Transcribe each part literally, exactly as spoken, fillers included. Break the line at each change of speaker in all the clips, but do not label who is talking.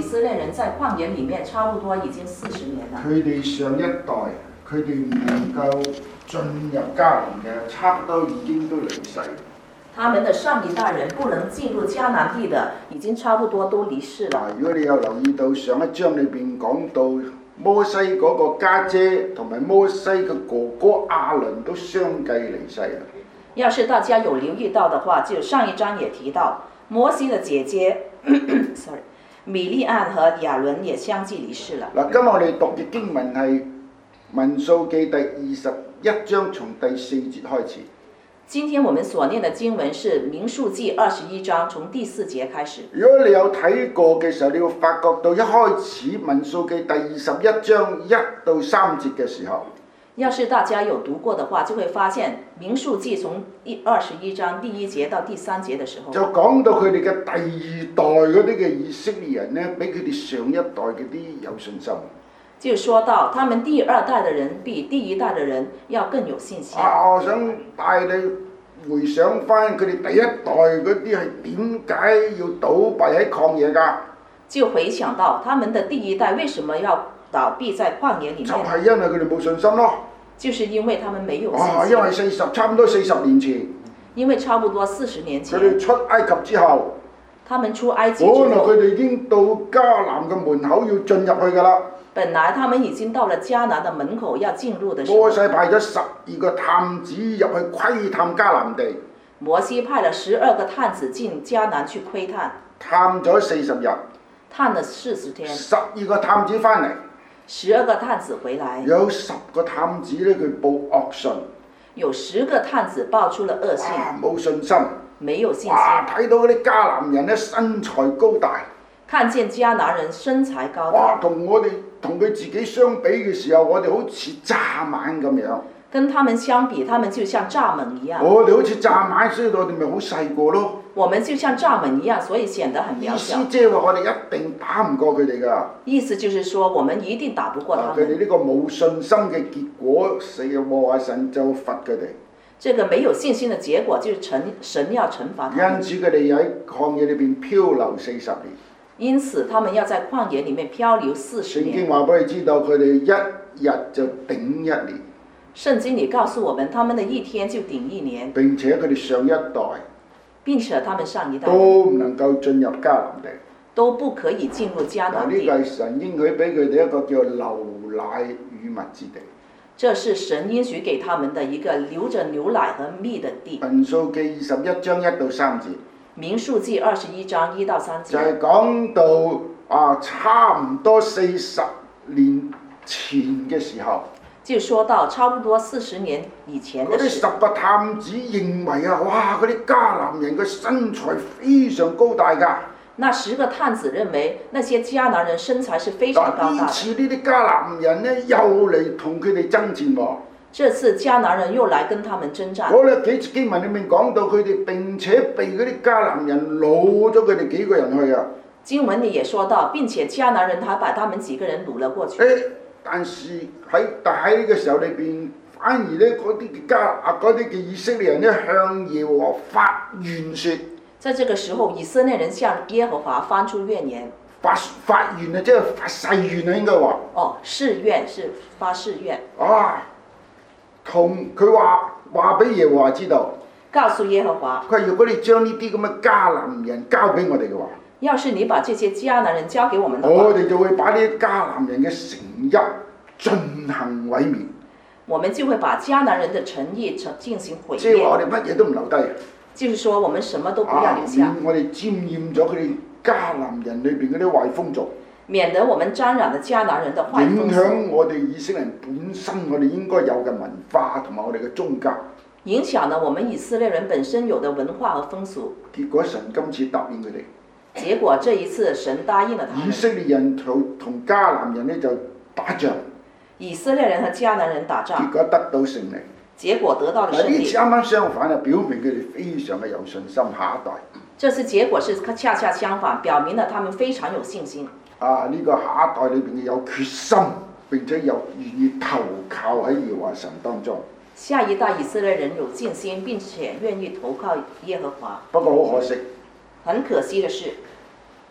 色列人在曠野里面差不多已經四十年了。
佢哋上一代，佢哋唔能夠進入迦南嘅，差唔多已經都離世。
他們的上一代人不能進入迦南地的，已經差不多都離世了。
如果你有留意到上一章裏邊講到摩西嗰個家姐同埋摩西嘅哥哥亞倫都相繼離世啦。
要是大家有留意到的話，就上一章也提到摩西的姐姐，sorry， 米利暗和亞倫也相繼離世了。
嗱，今日我哋讀嘅經文係民數記第二十一章從第四節開始。
今天我們所念的經文是民數記二十一章從第四節開始。
如果你有睇過嘅時候，你會發覺到一開始民數記第二十一章一到三節嘅時候，
要是大家有讀過的話，就會發現民數記從第二十一章第一節到第三節的時候，
就講到佢哋嘅第二代嗰啲嘅以色列人呢，比佢哋上一代嗰啲有信心。
就說到他們第二代的人比第一代的人要更有信心。
啊，我想帶你回想翻佢哋第一代嗰啲係點解要倒閉喺曠野㗎？
就回想到他們的第一代為什麼要倒閉在曠野裡面？
就係因為佢哋冇信心咯。
就是因為他們沒有信心。
啊，因為四十差唔多四十年前，
因為差不多四十年前，
佢哋出埃及之後，
他們出埃及之後，
本來佢哋已經到迦南嘅門口要進入去㗎啦。
本來他們已經到了迦南的門口要進入的時候，
摩西派咗十二個探子入去窺探迦南地。
摩西派了十二個探子進迦南去窺探，
探咗四十日，
探了四十天。
十二個探子翻嚟，
十二個探子回來，
有十個探子咧佢報惡信，
有十個探子報出了惡信，
冇信心，
沒有信心。
哇！睇到嗰啲迦南人咧身材高大，
看見迦南人身材高
哇！
大，
同我哋同佢自己相比嘅時候，我哋好似蚱蜢咁樣。
跟他們相比，他們就像蚱蜢一樣。
我哋好似蚱蜢，所以我哋咪好細個咯。
我們就像蚱蜢一樣，所以顯得很渺小。
意思即係話我哋一定打唔過佢哋㗎。
意思就是說，我們一定打不過他們。
佢哋呢個冇信心嘅結果，死嘅魔啊！神就罰佢哋。
這個沒有信心的結果，就是神神要懲罰他們。
因此佢哋喺曠野裏邊漂流四十年。
因此，他們要在曠野裡面漂流四十年。
聖經話俾你知道，佢哋一日就頂一年。
聖經裡告訴我們，他們的一天就頂一年。
並且佢哋上一代，
並且他們上一代
都唔能夠進入迦南地，
都不可以進入迦南地。
呢個係神應許俾佢哋一個叫流奶與蜜之地。
這是神應許給他們的一個流着牛奶和蜜的地。
民數記二十一章一到三節。
民數記二十一章一到三節。
就係講到啊，差唔多四十年前嘅時候。
就說到差不多四十年以前的事。
嗰啲十個探子認為啊，哇！嗰啲迦南人嘅身材非常高大㗎。
那十個探子認為那些迦南人身材是非常高大的。
呢次呢啲迦南人呢，又嚟同佢哋爭戰喎。
這次迦南人又來跟他們征戰。
嗰咧幾節經文裏面講到佢哋並且被嗰啲迦南人擄咗佢哋幾個人去啊。
經文裡也說到，並且迦南人他把他們幾個人擄了過去。
誒，但是喺但喺呢個時候裏邊，反而咧嗰啲嘅迦啊嗰啲嘅以色列人咧向耶和華發怨説。
在這個時候，以色列人向耶和華發出怨言。
發發怨啊，即係發誓願啊，應該話。
哦，誓願是發誓願。
啊，同佢話話俾耶和華知道。
告訴耶和華。
佢話：如果你將呢啲咁嘅迦南人交俾我哋嘅話，
要是你把這些迦南人交給我們的話，
我哋就會把呢啲迦南人嘅城邑進行毀滅。
我們就會把迦南人的城邑進行毀滅。
即係話我哋乜嘢都唔留低。
就是說，我們什麼都不要留下。
啊、我哋沾染咗佢哋迦南人裏邊嗰啲壞風俗，
免得我們沾染了迦南人的壞風俗，
影響我哋以色列人本身我哋應該有嘅文化同埋我哋嘅宗教，
影響了我們以色列人本身有的文化和風俗。
結果神今次答應佢哋，
結果這一次神答應了他們。
以色列人同同迦南人呢就打仗，
以色列人和迦南人打仗，
結果得到勝利。
結果得到了勝利。
呢次啱啱相反啊，表明佢哋非常嘅有信心，下一代。
這次結果是恰恰相反，表明了他們非常有信心。
啊！呢、這個下一代裏邊有決心，並且有願意投靠喺耶和華神當中。
下一代以色列人有信心，並且願意投靠耶和華。
不過好可惜，
很可惜的是，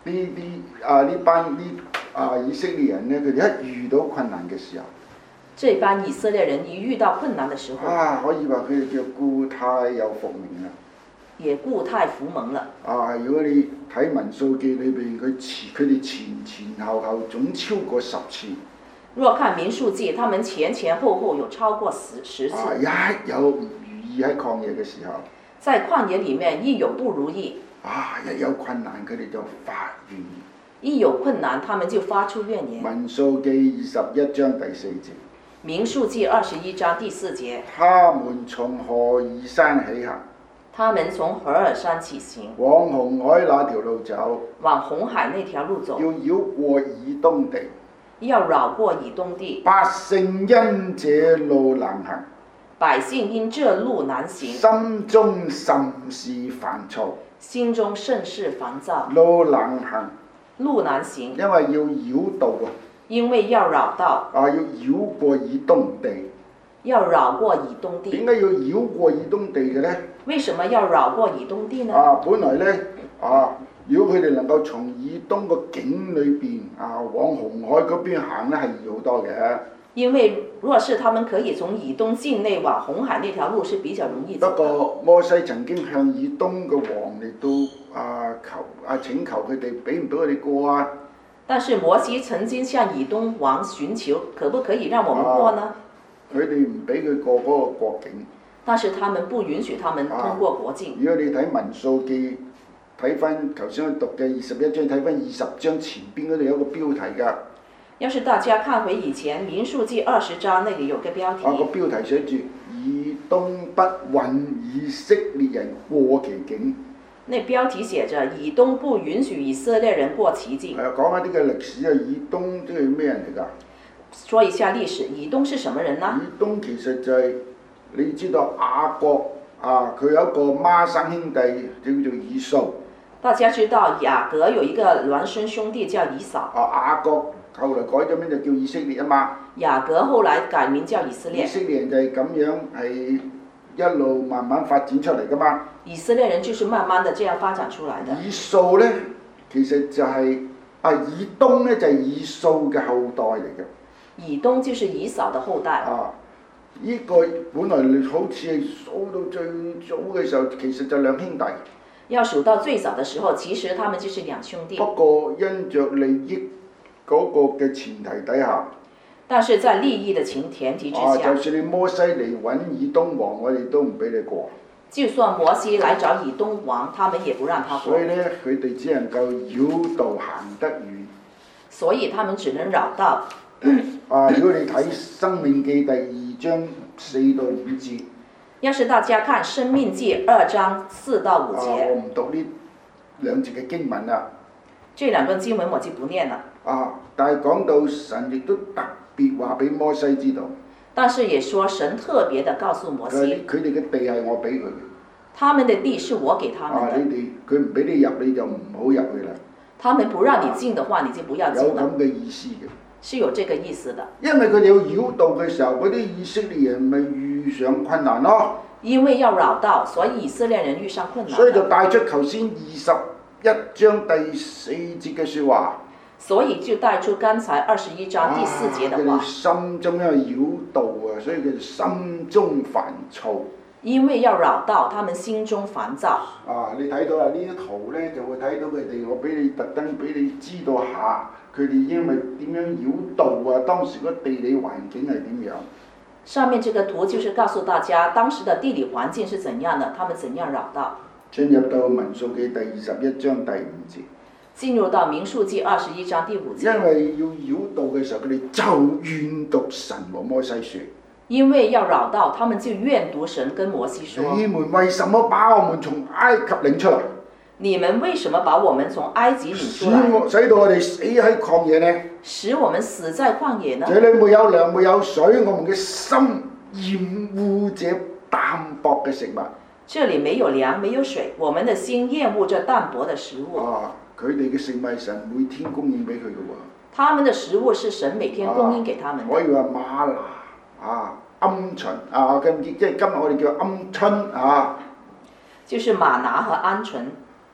呢啲啊呢班呢啊以色列人呢，佢哋一遇到困難嘅時候，
這班以色列人一遇到困難的時候，
啊可以話佢哋叫故態有復明啦。
也故態復萌了。
啊！如果你睇民數記裏邊，佢前佢哋前前後後總超過十次。
若看民數記，他們前前後後有超過十十次。
啊！一有唔如意喺曠野嘅時候，
在曠野裡面一有不如意，
啊！一有困難佢哋就發怨言。
一有困難，他們就發出怨言。
民數記二十一章第四節。
民數記二十一章第四節。
他們從何珥山起行？
他們從何珥山起行，
往紅海那條路走，
往紅海那條路走，
要繞過以東地，
要繞過以東地。
百姓因這路難行，
百姓因這路難行，
心中甚是煩躁，
心中甚是煩躁。
路難行，
路難行，
因為要繞道啊，
因為要繞道，
啊要繞過以東地。
要繞過以東地。
點解要繞過以東地嘅呢？
為什麼要繞過以東地呢？
啊，本來呢，啊，如果佢哋能夠從以東個境裏邊啊往紅海嗰邊行呢，係易好多嘅。
因為若是他們可以從以東境內往紅海那條路是比較容易走的。
不過摩西曾經向以東嘅王嚟到啊求啊請求佢哋俾唔俾佢哋過啊。
但是摩西曾經向以東王尋求，可不可以讓我們過呢？
佢哋唔俾佢過嗰個國境。
但是他們不允許他們通過國境。
啊、如果你睇民數記，睇翻頭先我讀嘅二十一章，睇翻二十章前邊嗰度有個標題㗎。
要是大家看回以前民數記二十章，那裡有個標題。
啊，個標題寫住以東不允以色列人過其境。
那標題寫着以東不允許以色列人過其境。
係啊，講下啲嘅歷史啊，以東即係咩人嚟㗎？
說一下歷史，以東是什麼人呢？
以東其實就係、是、你知道雅各啊，佢有一個孖生兄弟叫做以掃。
大家知道雅各有一個孪生兄弟叫以掃。
啊，雅各後來改咗名就叫以色列啊嘛。
雅各後來改名叫以色列。
以色列人就係咁樣係一路慢慢發展出嚟㗎嘛。
以色列人就是慢慢的這樣發展出來的。
以掃呢，其實就係、是、啊，以東呢，就係、是、以掃嘅後代嚟嘅。
以東就是以掃的後代。
啊，呢、這個本來好似係數到最早嘅時候，其實就兩兄弟。
要數到最早的時候，其實他們就是兩兄弟。
不過因着利益嗰個嘅前提底下，
但是在利益的前前提之下，
啊，就算你摩西嚟揾以東王，我哋都唔俾你過。
就算摩西來找以東王，他們也不讓他過。
所以呢，佢哋只能夠繞道行得遠。
所以他們只能繞道。
啊！如果你睇《申命記》第二章四到五節，
要是大家看《申命記》二章四到五節，
啊、我唔讀呢兩節嘅經文啦。
這兩段經文我就不念了。
啊！但係講到神亦都特別話俾摩西知道。
但是也說神特別的告訴摩西，
佢哋嘅地係我俾佢嘅。
他們的地是我給他們的。
啊！你哋佢唔俾你入，你就唔好入去啦。
他們不讓你進的話，啊、你就不要進了。
有咁嘅意思嘅。
是有這個意思的。
因為佢哋要繞道嘅時候，嗰啲以色列人咪遇上困難咯。
因為要繞道，所以以色列人遇上困難。
所以就帶出頭先二十一章第四節嘅説話。
所以就帶出剛才二十一章第四節的話。
啊、心中因為繞道啊，所以佢心中煩躁。
因為要繞道，他們心中煩躁。
啊！你睇到啊，呢啲圖咧就會睇到佢哋，我俾你特登俾你知道下，佢哋因為點樣繞道啊？當時個地理環境係點樣？
上面這個圖就是告訴大家當時的地理環境是怎樣的，他們怎樣繞道。
進入到民數記第二十一章第五節。
進入到民數記二十一章第五節。
因為要繞道嘅時候，佢哋就怨讀神和摩西説。
因為要繞道，他們就怨讀神跟摩西說：
你們為什麼把我們從埃及領出來？
你們為什麼把我們從埃及領出來？
使到我哋死喺曠野呢？
使我們死在曠野呢？
這裡沒有糧，沒有水，我們嘅心厭惡這淡薄嘅食物。
這裡沒有糧，沒有水，我們的心厭惡這淡薄的食物。
啊！佢哋嘅食物係神每天供應俾佢嘅喎。
他們的食物是神每天供應給他們的。
可以話嗎哪。啊，鵪鶉啊，咁即係今日我哋叫鵪鶉啊，
就是嗎哪和鵪鶉。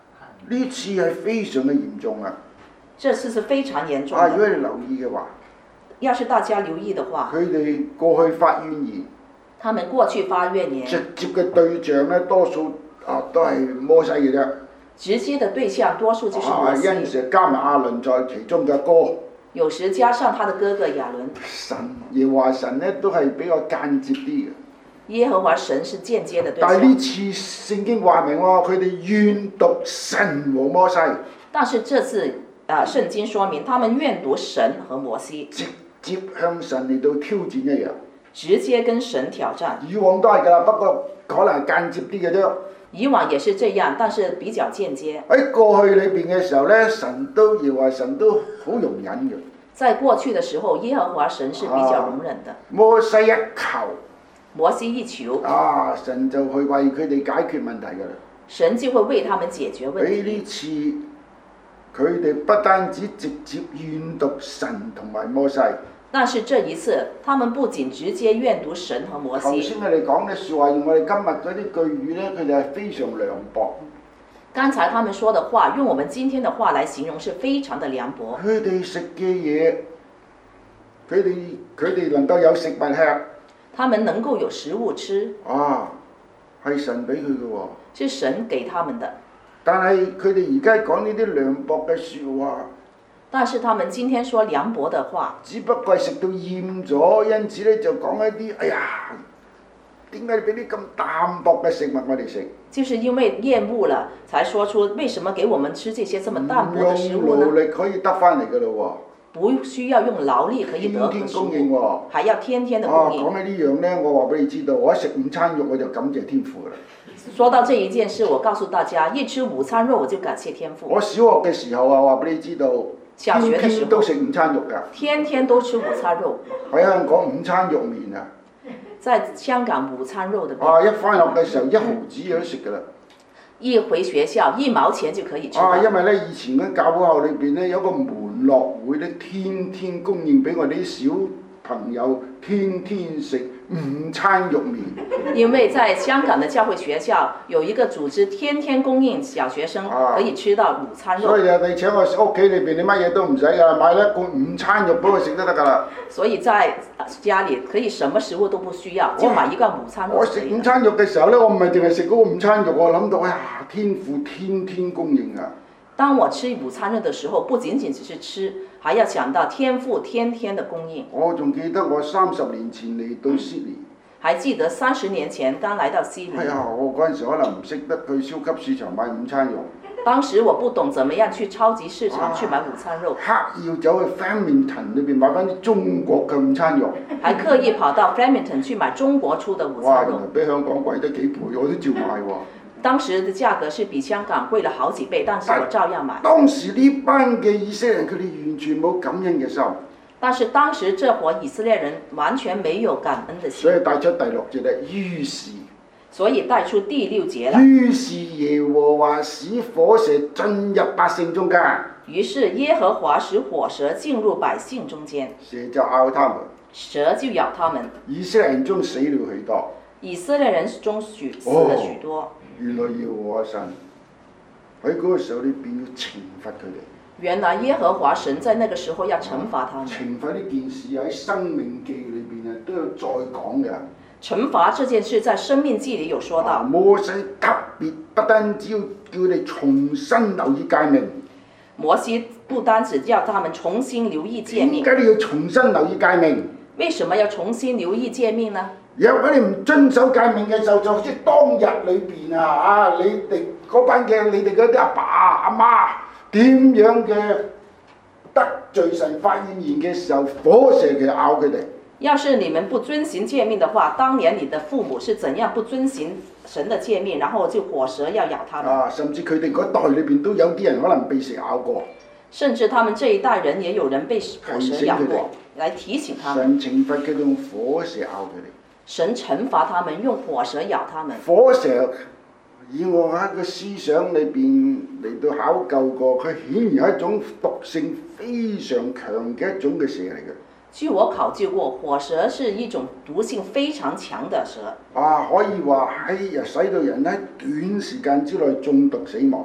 呢次係非常嘅嚴重啊！
這次是非常嚴重
啊，如果
的。
你留意嘅話，
要是大家留意的話，
佢哋過去發怨言，
他們過去發怨言，
直接嘅對象咧多數啊都係摩西嘅啫。
直接的對象多數就是摩
啊，
西。
因時加埋亞倫在其中嘅哥。
有時加上他的哥哥亞倫。
神耶和華神咧都係比較間接啲嘅。
耶和華神是間接的對象。
但係呢次聖經話明喎，佢哋怨毒神和摩西。
但是這次啊、呃，聖經說明他們怨毒神和摩西。
直接向神嚟到挑戰一樣。
直接跟神挑戰。
以往都係㗎啦，不過可能係間接啲嘅啫。
以往也是這樣，但是比較間接。
喺過去裏邊嘅時候咧，神都耶和華神都好容忍嘅。
在過去的時候，耶和華神是比較容忍的。
啊、摩西一求，
摩西一求，
啊，神就去為佢哋解決問題㗎啦。
神就會為他們解決問題。
喺呢次，佢哋不單止直接怨毒神同埋摩西。
但是這一次，他們不僅直接怨毒神和摩西。
頭先我哋講嘅説話，用我哋今日嗰啲句語咧，佢哋係非常涼薄。
剛才他們說的話，用我們今天的話來形容，是非常的涼薄。
佢哋食嘅嘢，佢哋佢哋能夠有食物吃。
他們能夠有食物吃。
啊，係神俾佢嘅喎。
是神給他們的。
但係佢哋而家講呢啲涼薄嘅説話。
但是他們今天說涼薄的話，
只不過係食到厭咗，因此咧就講一啲，哎呀，點解你俾啲咁淡薄嘅食物我哋食？
就是因為厭惡了，才說出為什麼給我們吃這些這麼淡薄的食物呢？
用勞力可以得翻嚟㗎咯
喎，不需要用勞力可以得
天天供應喎、哦，
還要天天的供應。
啊，講起呢樣咧，我話俾你知道，我一食午餐肉我就感謝天父啦。
說到這一件事，我告訴大家，一吃午餐肉我就感謝天父。
我小學嘅時候啊，話俾你知道。
小學的時候，
天天都食午餐肉㗎。
天天都吃午餐肉。
喺香港午餐肉麵啊。
在香港午餐肉的麵。
啊！一返學嘅時候，一毫子有得食㗎啦。
一回學校，一毛錢就可以吃到。
啊，因為咧以前嗰教會校裏邊咧有個門樂會咧，天天供應俾我哋啲小朋友，天天食午餐肉麵。
因為在香港的教會學校有一個組織，天天供應小學生可以吃到午餐肉。
啊、所以你請我屋企裏邊，你乜嘢都唔使㗎，買一罐午餐肉俾佢食都得㗎啦。
所以在家裡可以什麼食物都不需要，就買一罐午餐肉。
我食午餐肉嘅時候咧，我唔係淨係食嗰個午餐肉，我諗到哎呀，天父天天供應啊！
當我吃午餐肉的時候，不僅僅只是吃，還要想到天父天天的供應。
我仲記得我三十年前嚟到悉尼。
還記得三十年前剛來到悉尼。
係啊，我嗰陣時可能唔識得去超級市場買午餐肉。
當時我不懂怎麼樣去超級市場去買午餐肉。
刻意要走去 Flemington 裏邊買翻啲中國嘅午餐肉。
還刻意跑到 Flemington 去買中國出的午餐肉。
哇！比香港貴得幾倍，我都照買喎。
當時的價格是比香港貴了好幾倍，但是我照樣買。
當時呢班嘅以色列人，佢哋完全冇感恩嘅心。
但是當時這夥以色列人完全沒有感恩的心。
所以帶出第六節咧，於是。
所以帶出第六節啦。
於是耶和華使火蛇進入百姓中間。
於是耶和華使火蛇進入百姓中間。
蛇就咬他們。
蛇就咬他們。
以色列人中死了許多。
以色列人中許死了許多。
哦，原來耶和華神喺嗰個時候你便要懲罰佢哋。
原來耶和華神在那個時候要懲罰他們。
懲罰呢件事喺《生命記》裏邊啊都有再講嘅。懲
罰這件事在《生命記》裡有說到。
啊、摩西特別不單只要叫你重新留意誡命。
摩西不單只叫他們重新留意誡命。
點解你要重新留意誡命？
為什麼要重新留意誡命呢？
如果你唔遵守誡命嘅時候，就好似當日裏邊啊啊，你哋嗰班嘅你哋嗰啲阿爸阿媽點樣嘅得罪神發怨言嘅時候，火蛇其實咬佢哋。
要是你們不遵行誡命的話，當年你的父母是怎樣不遵行神的誡命，然後就火蛇要咬他們。
啊，甚至佢哋嗰代裏邊都有啲人可能被蛇咬過。
甚至他們這一代人也有人被火蛇咬過，來提醒他們。
神懲罰佢哋用火蛇咬佢哋。
神懲罰他們用火蛇咬他們。
火蛇以我喺個思想裏邊嚟到考究過，佢顯然係一種毒性非常強嘅一種嘅蛇嚟嘅。
據我考究過，火蛇是一種毒性非常強的蛇。
啊，可以話喺使到人喺短時間之內中毒死亡嘅。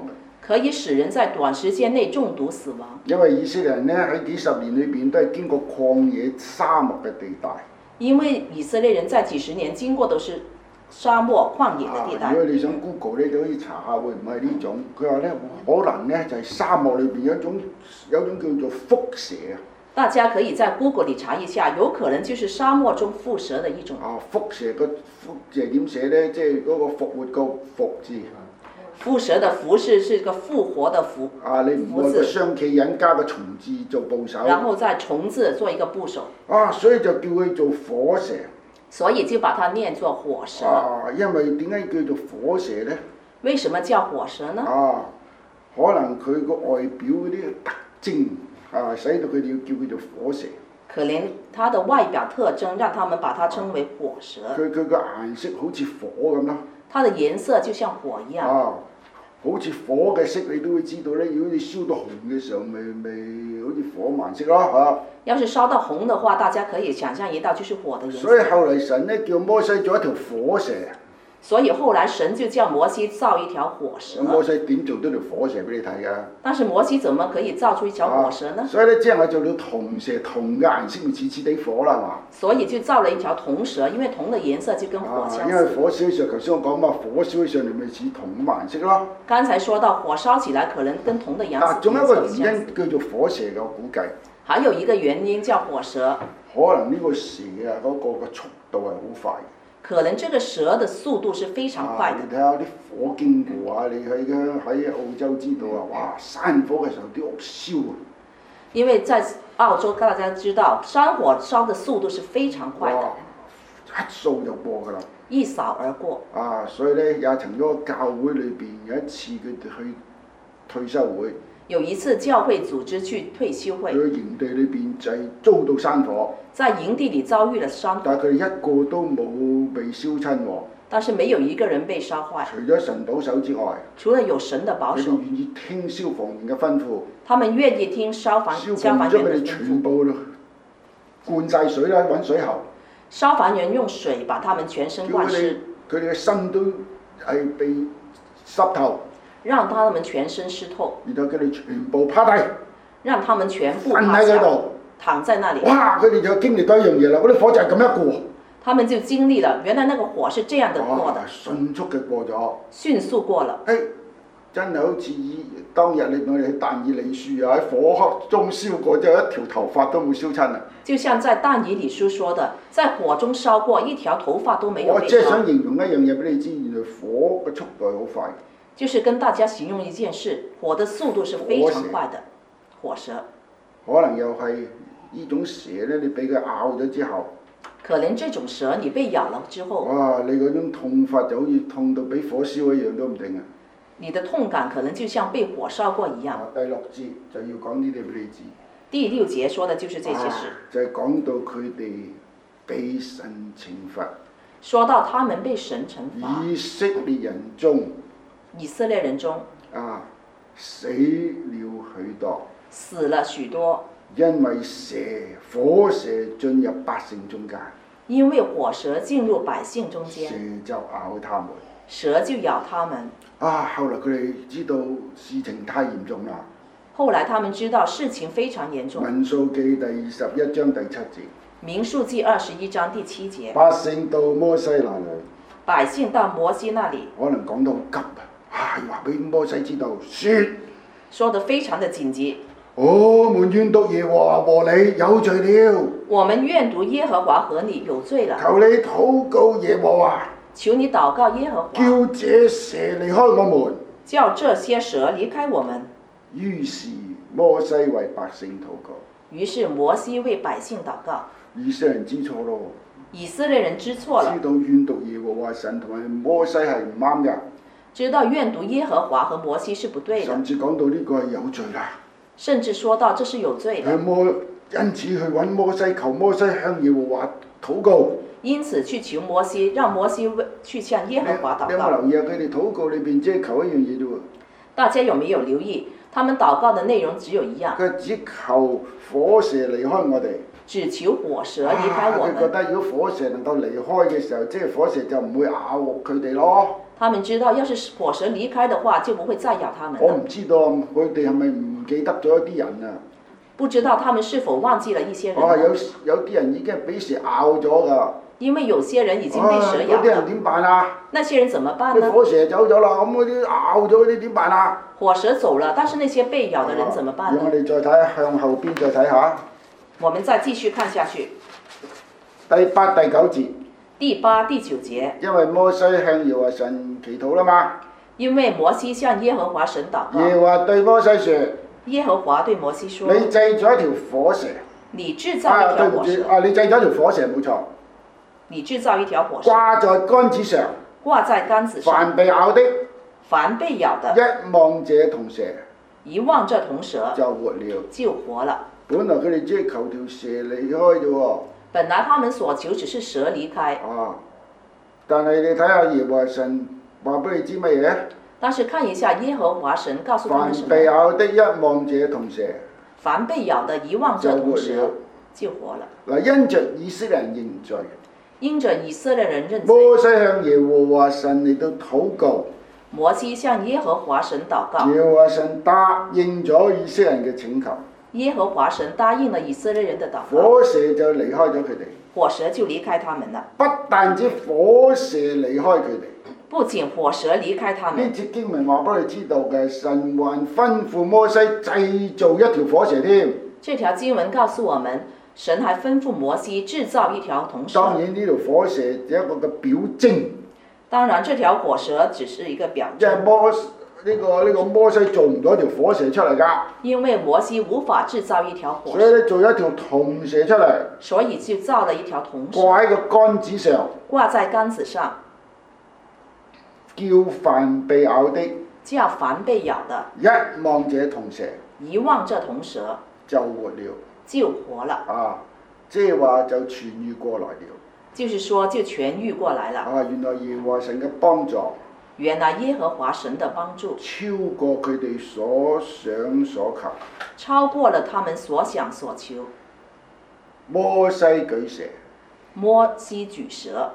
可以使人在短時間內中毒死亡。
因為以色列人呢喺幾十年裏邊都係經過曠野沙漠嘅地帶。
因為以色列人在幾十年經過都是沙漠曠野嘅地帶。
如果你想 Google 咧，就可以查下會唔會係呢種。佢話咧可能咧就係沙漠裏邊有一種有一種叫做輻射啊。
大家可以在 Google 裏查一下，有可能就是沙漠中輻射的一種。
啊，輻射個輻射點寫咧？即係嗰個復活個復字。
輻射的輻是是個復活的復。
啊，你唔愛個雙企人加個蟲字做部首。
然後再蟲字做一個部首。
啊，所以就叫佢做火蛇。
所以就把它念作火蛇。
啊，因為點解叫做火蛇咧？
為什麼叫火蛇呢？
啊，可能佢個外表嗰啲特徵啊，使到佢哋要叫佢做火蛇。
可能它的外表特徵讓他們把它稱為火蛇。
佢佢個顏色好似火咁咯。
它的顏色就像火一樣。
啊，好似火嘅色你都會知道咧。如果你燒到紅嘅時候，咪咪好似火顏色咯嚇。
要是燒到紅的話，大家可以想象一道就是火的顏色。
所以後嚟神咧叫摩西做一條火蛇。
所以後來神就叫摩西造一條火蛇。
摩西點做到條火蛇俾你睇㗎？
但是摩西怎麼可以造出一條火蛇呢？
啊、所以咧，即係我做到銅蛇，銅嘅顏色咪似似地火啦嘛。
所以就造了一條銅蛇，因為銅的顏色就跟火相似。
啊、因為火燒上，頭先我講嘛，火燒上嚟咪似銅嘅顏色咯。
剛才說到火燒起來可能跟銅的顏色。啊，
仲有一個原因叫做火蛇嘅，我估計。
還有一個原因叫火蛇。
可能呢個蛇啊，嗰個嘅速度係好快。
可能這個蛇的速度是非常快的。
啊、你睇下啲火經過啊！你喺喺澳洲知道啊，哇！山火嘅時候啲屋燒啊。
因為在澳洲大家知道山火燒的速度是非常快的。
一掃就過㗎啦。
一掃而過。啊，
所以咧也曾咗教會裏邊有一次佢哋去退休會。
有一次教會組織去退休會。
佢營地裏邊就係遭到山火。
在營地裡遭遇了山火。
但係佢哋一個都冇被燒親喎。
但是沒有一個人被燒壞。
除咗神保守之外。
除了有神的保守。
佢哋願意聽消防員嘅吩咐。
他們願意聽消防消防員的吩咐。
全部灌晒水啦，揾水喉。
消防員用水把他們全身灌濕。
佢哋嘅身都係被濕透。讓
他們全身濕透。
然後佢哋全部趴低。
讓他們全部
瞓喺嗰度。
躺在那裡。
哇！佢哋就經歷到一樣嘢啦，嗰啲火就係咁樣過。
他們就經歷了，原來那個火是這樣的過的。
迅速嘅過咗。
迅速過了。
誒，真係好似當日你我哋喺但以理書啊，喺火黑中燒過之後，一條頭髮都冇燒親啊！
就像在但以理書說的，在火中燒過，一條頭髮都沒有被燒。
我即係想形容一樣嘢俾你知，原來火嘅速度係好快。
就是跟大家形容一件事，火的速度是非常快的。火蛇。
可能又係呢種蛇咧，你俾佢咬咗之後。
可能這種蛇你被咬了之後。
哇！你嗰種痛法就好似痛到比火燒一樣都唔定啊！
你的痛感可能就像被火燒過一樣。
啊、第六節就要講呢啲俾你知。
第六節說的就是這些事。
啊、就係、是、講到佢哋被神懲罰。
說到他們被神懲罰。
以色列人中。
以色列人中。
啊，死了許多。
死了許多。
因為蛇火蛇進入百姓中間。
因為火蛇進入百姓中間。
蛇就咬他們。
蛇就咬他們。
啊！後來佢哋知道事情太嚴重啦。
後來他們知道事情非常嚴重。
民數記第二十一章第七節。
民數記二十一章第七節。
百姓到摩西那裡。
百姓到摩西那裡。
可能講到急啊！啊，要話俾摩西知道，説。
說得非常的緊急。
我們願讀耶和華和你有罪了。
我們願讀耶和華和你有罪了。
求你禱告耶和華。
求你禱告耶和華。
叫這蛇離開我們。
叫這些蛇離開我們。
於是摩西為百姓禱告。
於是摩西為百姓禱告。
以色列人知錯咯。
以色列人知錯了。
知道願讀耶和華神同埋摩西係唔啱嘅。
知道願讀耶和華和摩西是不對的。
甚至講到呢個係有罪啦。
甚至說到這是有罪的。
摩因此去揾摩西，求摩西向耶和華禱告。
因此去求摩西，讓摩西去向耶和華禱告。
你有冇留意啊？佢哋禱告裏邊即係求一樣嘢啫喎。
大家有沒有留意？他們禱告的內容只有一樣。
佢只求火蛇離開我哋。
只求火蛇離開我們。
佢覺得如果火蛇能夠離開嘅時候，即係火蛇就唔會咬佢哋咯。
他們知道，要是火蛇離開的話，就不會再咬他們了。
我唔知道佢哋係咪唔記得咗一啲人啊？
不知道他們是否忘記了一些人。
啊，有有啲人已經俾蛇咬咗㗎。
因為有些人已經被蛇咬
了。嗰啲人點辦啊？
那些人怎麼辦呢？
火蛇走咗啦，咁嗰啲咬咗嗰啲點辦啊？
火蛇走了，但是那些被咬的人怎麼辦呢？
讓我哋再睇向後邊再睇下。
我們再繼續看下去。
第八、第九節。
第八、第九節。
因為摩西向耶和華神祈禱啦嘛。
因為摩西向耶和華神禱告。
耶和華對摩西説：
耶和華對摩西說：
你製咗一條火蛇。
你製造一條火蛇。
啊，你製咗條火蛇冇錯。
你製造一條火蛇。
掛在杆子上。
掛在杆子上。
凡被咬的。
凡被咬的。
一望這銅蛇。
一望這銅蛇。
就活了。
就活了。
本來佢哋只係求條蛇離開啫喎。
本來他們所求只是蛇離開。
啊！但係你睇下耶和華神話俾你知乜嘢？
但是看一下耶和華神告訴他們什麼？
凡被咬的一望這銅蛇。凡
被咬的一望這銅蛇就活了。
嗱，因着以色列人認罪。
因着以色列人認罪。
摩西向耶和華神嚟到禱告。
摩西向耶和華神禱告。
耶和華神答應咗以色列人嘅請求。
耶和華神答應了以色列人的禱告。
火蛇就離開咗佢哋。
火蛇就離開他們了。
不但止火蛇離開佢哋，
不僅火蛇離開他們。
呢節經文話俾你知道嘅，神還吩咐摩西製造一條火蛇添。
這條經文告訴我們，神還吩咐摩西製造一條銅蛇。
當然呢條火蛇只一個嘅表徵。
當然，這條火蛇只是一個表徵。
因為摩呢、這個呢、這個摩西做唔到一條火蛇出嚟㗎。
因為摩西無法製造一條火蛇。
所以你做一條銅蛇出嚟。
所以就造了一條銅蛇。
掛喺個杆子上。
掛在杆子上。
叫凡被咬的。
叫凡被咬的。
一望這銅蛇。
一望這銅蛇。
就活了。
就活了。
啊，即係話就痊愈過來了。
就是說就痊愈過來了。
啊，原來耶和華神嘅幫助。
原來耶和華神的幫助
超過佢哋所想所求，
超過了他們所想所求。
摩西舉蛇，
摩西舉蛇。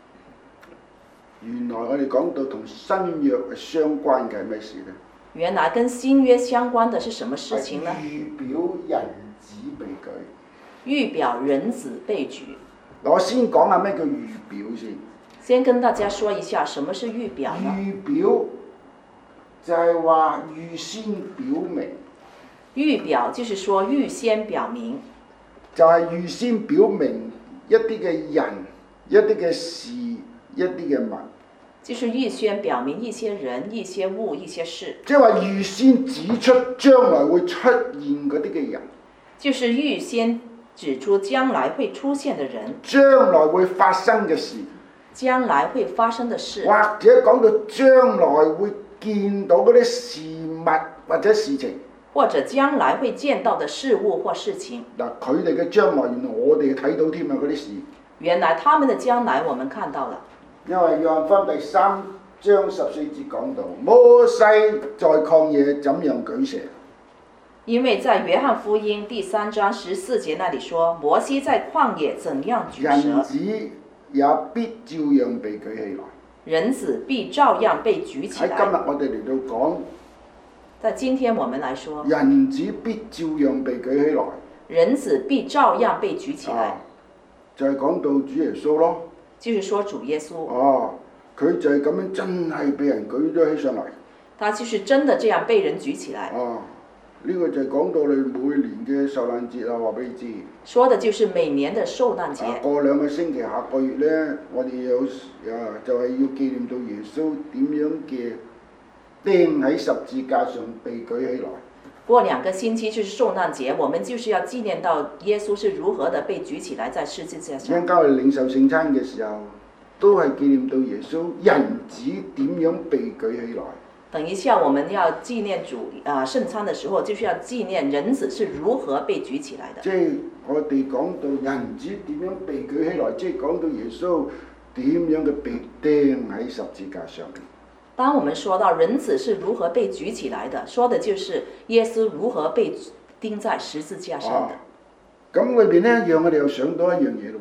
原來我哋講到同新約相關嘅係咩事呢？
原來跟新約相關的是什麼事情呢？
預表人子被舉。
預表人子被舉。
我先講下咩叫預表先。
先跟大家說一下什麼是預表呢？
預表就係話預先表明。
預表就是說預先表明。
就係預先表明一啲嘅人、一啲嘅事、一啲嘅物。
就是預先表明一些人、一些物、一些事。
即係話預先指出將來會出現嗰啲嘅人。
就是預先指出將來會出現嘅人。
將來會發生嘅事。
將來會發生的事，
或者講到將來會見到嗰啲事物或者事情，
或者將來會見到的事物或事情。
嗱，佢哋嘅將來原來我哋睇到添啊，嗰啲事。
原來他們的將來我們看到了。
因為約翰福音第三章十四節講到，摩西在曠野怎樣舉蛇。
因為在約翰福音第三章十四節那裡說，摩西在曠野怎樣舉蛇。
人子也必照樣被舉起來。
人子必照樣被舉起來。
喺今日我哋嚟到講，
在今天我們來說，
人子必照樣被舉起來。
人子必照樣被舉起來。
啊、就係、是、講到主耶穌咯。
就是說主耶穌。
哦，佢就係咁樣真係被人舉咗起上嚟。
他就是真的這樣被人舉起來。
哦。呢個就係講到你每年嘅受難節啊，話俾你知。說
的就是每年的受難節。
啊，過兩個星期，下個月呢，我哋有啊，就係、是、要紀念到耶穌點樣嘅釘喺十字架上被舉起來。
過兩個星期就是受難節，我們就是要紀念到耶穌是如何的被舉起來在十字架上。
因交去領受聖餐嘅時候，都係紀念到耶穌人子點樣被舉起來。
等一下，我們要紀念主啊聖餐的時候，就是要紀念人子是如何被舉起來的。
即係我哋講到人子點樣被舉起來，即係講到耶穌點樣嘅被釘喺十字架上面。
當我們說到人子是如何被舉起來的，說的就是耶穌如何被釘在十字架上的。
咁裏邊呢，讓我哋又想到一樣嘢咯喎。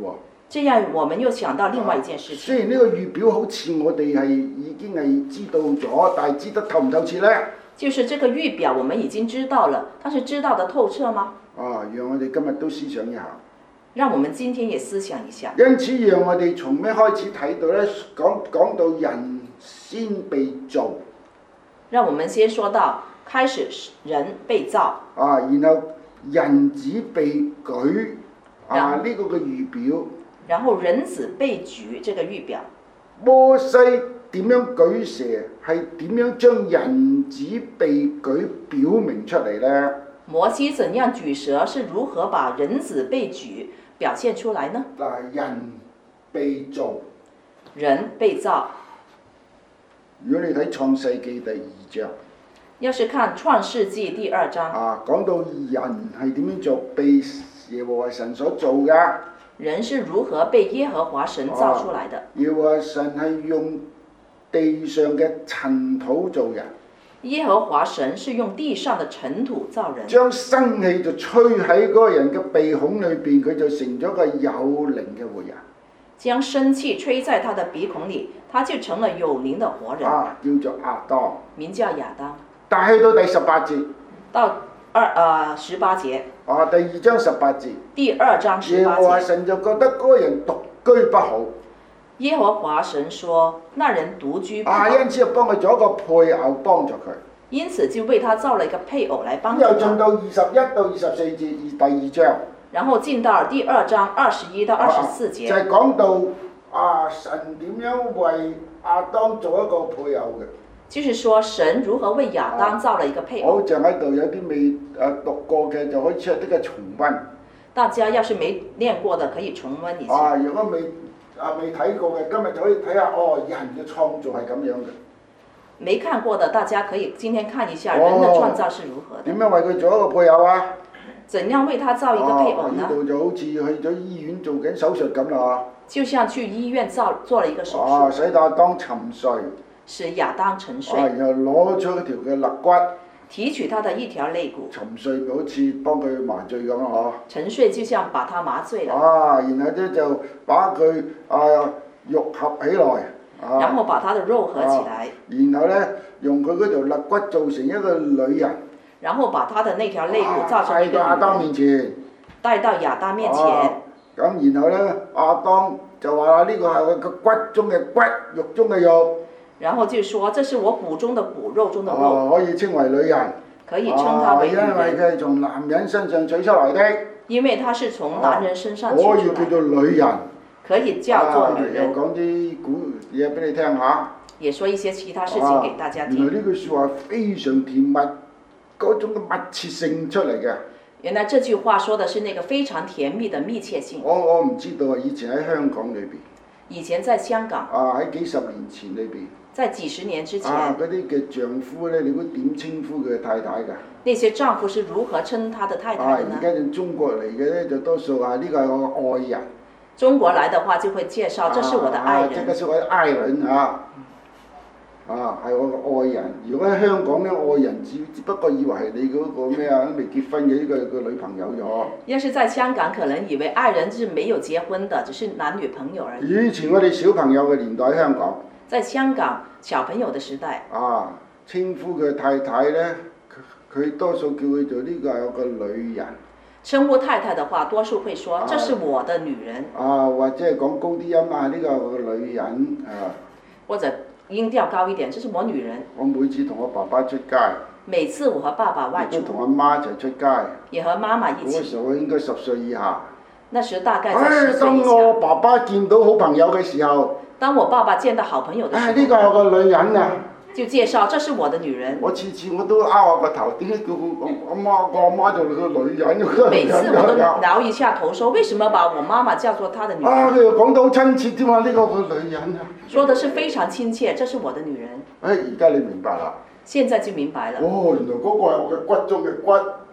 這樣我們又想到另外一件事情。
雖然呢個預表好似我哋係已經係知道咗，但係知得透唔透徹呢？
就是這個預表我們已經知道了，但是知道得透徹嗎？
啊，讓我哋今日都思想一下。
讓我們今天也思想一下。
因此，讓我哋從咩開始睇到呢？講講到人先被造。
讓我們先說到開始人被造。
啊，然後人子被舉。啊，呢、這個嘅預表。
然後人子被舉，這個預表。
摩西點樣舉蛇，係點樣將人子被舉表明出嚟呢？
摩西怎樣舉蛇，是如何把人子被舉表現出來呢？
嗱，人被造，
人被造。
如果你睇創世記第二章，
要是看創世記第二章，
啊，講到人係點樣做，被耶和華神所做㗎。
人是如何被耶和華神造出來的？
啊、耶和華神係用地上嘅塵土造人。
耶和華神是用地上的塵土造人。
將生氣就吹喺嗰個人嘅鼻孔裏邊，佢就成咗個有靈嘅活人。
將生氣吹在他的鼻孔裏，他就成了有靈的活人。
啊，叫做亞當。
名叫亞當。
但係去到第十八節。
到二呃十八節。
啊，第二章十八節。
第二章十八節。
耶和華神就覺得嗰個人獨居不好。
耶和華神說：那人獨居不好。
啊，因此就幫佢做一個配偶幫助佢。
因此就為他造了一個配偶來幫助他。
又進到二十一到二十四節，第二章。
然後進到第二章二十一到二十四節。
啊、就係、是、講到啊神點樣為亞當做一個配偶嘅。
就是說神如何為亞當造了一個配偶。
好像喺度有啲未誒讀過嘅，就可以出呢個重溫。
大家要是沒念過的，可以重溫一下。
啊，如果未啊未睇過嘅，今日就可以睇下哦，人嘅創造係咁樣嘅。
沒看過的，大家可以今天看一下人的創造是如何的。
點樣為佢做一個配偶啊？
怎樣為他造一個配偶呢？
呢度、啊、就好似去咗醫院做緊手術咁啦。
就像去醫院造做了一個手術。
啊，使亞當沉睡。
使亞當沉睡。
啊，然後攞出一條嘅肋骨。
提取他的一條肋骨。
沉睡好似幫佢麻醉咁啊！
沉睡就像把他麻醉了。
啊，然後咧就把佢啊肉合起來。啊、
然後把他的肉合起來。
啊、然後咧用佢嗰條肋骨做成一個女人。
然後把他的那條肋骨造成一個女人。
帶到亞當面前。
帶到亞當面前。
咁、啊、然後咧亞當就話啦：呢個係我個骨中嘅骨，肉中嘅肉。
然後就說：這是我骨中的骨，肉中的肉。
啊、可以稱為女人。
可以稱她為女人。
啊、因為佢係從男人身上取出來的。
因為他是從男人身上取出來的。
可以叫做女人。
可以叫做女人。
又講啲古嘢俾你聽下。
也說一些其他事情給大家聽。
原來呢句説話非常甜蜜，嗰種嘅密切性出嚟嘅。
原來這句話說的是那個非常甜蜜的密切性。
我我唔知道啊，以前喺香港裏邊。
以前在香港。
啊，喺幾十年前裏邊。
在幾十年之前。
啊，嗰啲嘅丈夫咧，你估點稱呼佢嘅太太㗎？
那些丈夫是如何稱他的太太的呢？
啊，而家就中國嚟嘅咧，就多數話呢個係我嘅愛人。
中國來的話就會介紹，這是我的愛人。
啊，這個是我的愛人啊！啊，係我嘅愛人。如果喺香港咧，愛人只只不過以為係你嗰個咩啊，未結婚嘅呢個個女朋友咗。
要是在香港，可能以為愛人是沒有結婚的，只是男女朋友而已。
以前我哋小朋友嘅年代喺香港。
在香港小朋友的時代。啊，
稱呼佢太太咧，佢多數叫佢做呢個係我個女人。
稱呼太太的話，多數會說：這是我的女人。
啊，或者係講高啲音啊，呢個係我個女人啊。
或者音調高一點，這是我女人。
我每次同我爸爸出街。
每次我和爸爸外出。
都同阿媽一齊出街。也
和媽媽一起。
嗰時候我應該十歲以下。
那時大概在十歲以下。
當我爸爸見到好朋友嘅時候。
當我爸爸見到好朋友的時候。
啊，呢個係我個女人啊。
就介紹，這是我的女人。
我次次我都拗我個頭，點解叫我阿媽個阿媽做個女人？
每次我都搖一下頭，說為什麼把我媽媽叫做她的女人？
啊，佢又講到好親切添嘛，呢個個女人啊。
說的是非常親切，這是我的女人。
哎，而家你明白啦。
現在就明白了。
哦，原來嗰個係我嘅骨中嘅骨，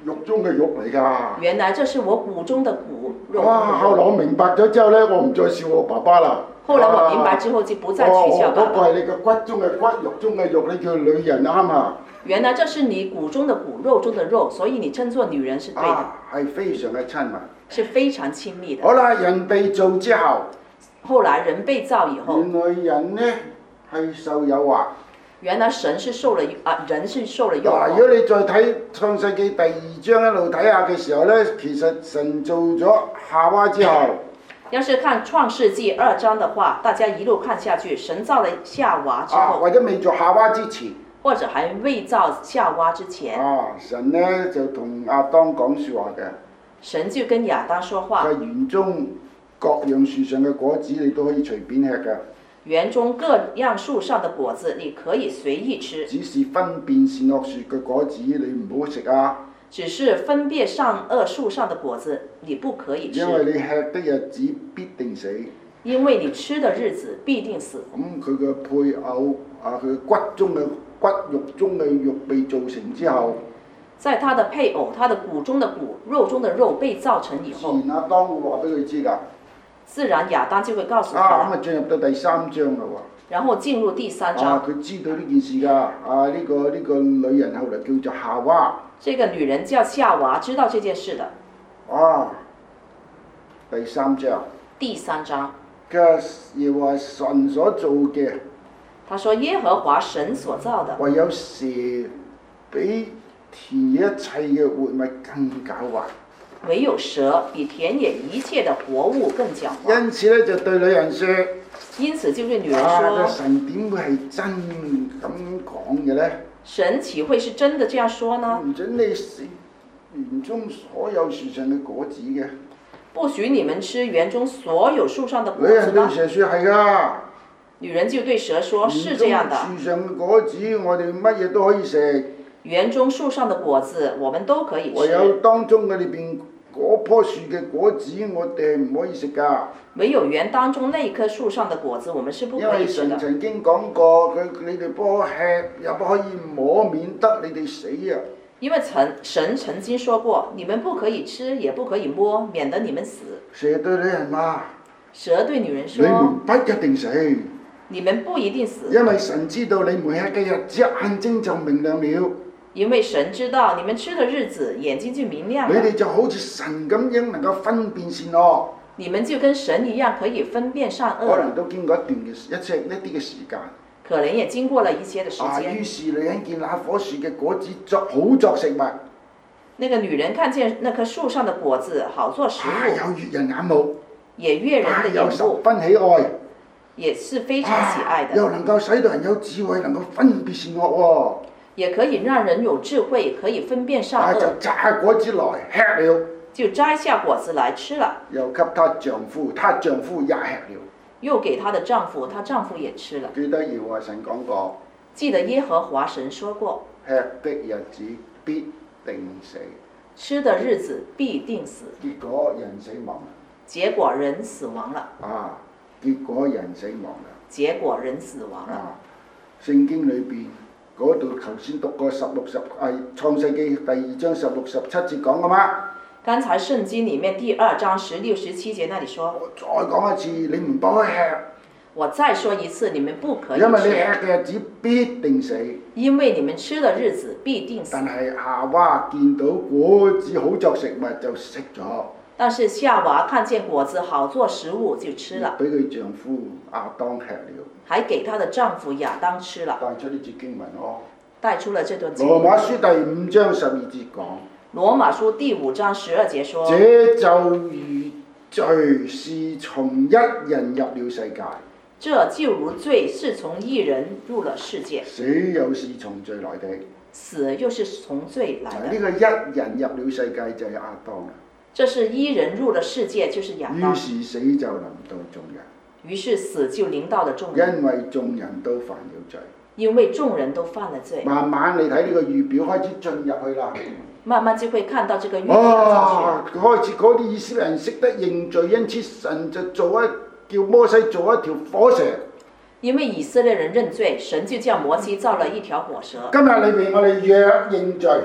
肉中嘅肉嚟㗎。
原來這是我骨中的骨，肉中
哇！
的肉。
後來我明白咗之後咧，我唔再笑我爸爸啦。
後來我明白之後就不再取笑他
哦，嗰、那個
了。
係你嘅骨中嘅骨，肉中嘅肉，你叫女人啱啊！
原來這是你骨中的骨，肉中的肉，所以你稱作女人是對的，
啊，係非常嘅親密。
是非常親密的。
好啦，人被造之後，
後來人被造以後，
原來人呢係受誘惑。
原來神是受了啊，人是受了誘
嗱，如
惑。
果你再睇創世記第二章一路睇下嘅時候呢，其實神做咗夏娃之後，
要是看創世記二章的話，大家一路看下去，神造了夏娃之
啊，
後，
或者未做夏娃之前，
或者還未造夏娃之前，
啊，神呢就同亞當講説話嘅，
神就跟亞當說話，
佢係園中各樣樹上嘅果子你都可以隨便吃嘅，
園中各樣樹上的果子你可以隨意吃，
只是分辨善惡樹嘅果子你唔好食啊，
只是分辨善惡樹上的果子你不可以吃，
因為你吃的日子必定死。
因為你吃的日子必定死。
咁佢嘅配偶啊，佢骨中嘅骨肉中嘅肉被造成之後，
在他的配偶，他的骨中的骨，肉中的肉被造成以後，
自然亞當會話俾佢知㗎。
自然亞當就會告訴他。
啊，咁啊進入到第三章啦喎。
然後進入第三章。
啊，佢知道呢件事㗎。啊，呢、這個呢、這個女人後來叫做夏娃。
這個女人叫夏娃，知道這件事的。
啊，第三章。
第三章。
嘅耶和華神所做嘅。
他說耶和華神所造的。
唯有蛇比田野一切嘅活物更狡猾。
唯有蛇比田野一切的活物更狡猾。
因此咧就對女人説。
因此就對女人說。
啊，神點會係真咁講嘅咧？
神豈會是真的這樣說呢？
唔准你食園中所有樹上嘅果子嘅。
不許你們吃園中所有樹上的果
女人對
子嗎？
蛇説係㗎。
女人就對蛇說：是這樣的。
樹上嘅果子，我哋乜嘢都可以食。
園中樹上的果子，我們都可以吃。
唯有當中嘅裏邊嗰棵樹嘅果子，我哋唔可以食㗎。
唯有園當中那棵樹上的果子，我們是不可以吃的。
因為神曾經講過，佢你哋不可吃，也不可以摸，免得你哋死啊！
因為曾神曾經說過，你們不可以吃，也不可以摸，免得你們死。
蛇對女人話：
蛇對女人說：
你們不一定死。
你們不一定死。
因為神知道你們吃嘅日子，眼睛就明亮了。
因為神知道你們吃的日子，眼睛就明亮了。
你哋就好似神咁樣能夠分辨善惡。
你們就跟神一樣可以分辨善惡。
可能都經過一段嘅一些一啲嘅時間。
可能也經過了一些嘅時間。
啊，於是女人見那棵樹嘅果子作好作食物。
那個女人看見那棵樹上的果子好做食物。
啊，有悅人眼目。
也悅人的眼目。
啊，有十分喜愛。
也是非常喜愛的。
啊，又能夠使到人有智慧，能夠分別善惡喎。
也可以讓人有智慧，可以分辨善惡。
啊，就摘果子來吃了。
就摘下果子來吃了。
又給她丈夫，她丈夫也吃了。
又給她的丈夫，她丈夫也吃了。
記得耶和華神講過。
記得耶和華神說過。
吃的日子必定死。
吃的日子必定死。
結果人死亡啦。
結果人死亡了。
啊，結果人死亡啦。
結果人死亡了。
啊，聖經裏邊嗰度頭先讀過十六十係創世記第二章十六十七節講嘅嘛。
剛才聖經裡面第二章十六十七節那裡說。
我再講一次，你唔可以吃。
我再說一次，你們不可以吃。
因為你吃嘅日子必定死。
因為你們吃的日子必定死。
但係夏娃見到果子好作食物就食咗。
但是夏娃看見果子好做食物就吃了。
俾佢丈夫亞當吃了。
還給她的丈夫亞當吃了。
帶出呢節經文咯。
帶出了這段經文。
羅馬書第五章十二節講。
羅馬書第五章十二節說：
這就如罪是從一人入了世界。
這就如罪是從一人入了世界。
死又是從罪來的。
死又是從罪來的。
呢個一人入了世界就係亞當啦。
這是一人入了世界，就是亞當。
於是死就臨到眾人。
於是死就臨到了眾人。
因為眾人都犯了罪。
因為眾人都犯了罪。
慢慢你睇呢個預表開始進入去啦。
慢慢就會看到這個預表
啊，開始嗰啲以色列人識得認罪，因此神就做一叫摩西做一條火蛇。
因為以色列人認罪，神就叫摩西造了一條火蛇。
今日裏邊我哋若認罪。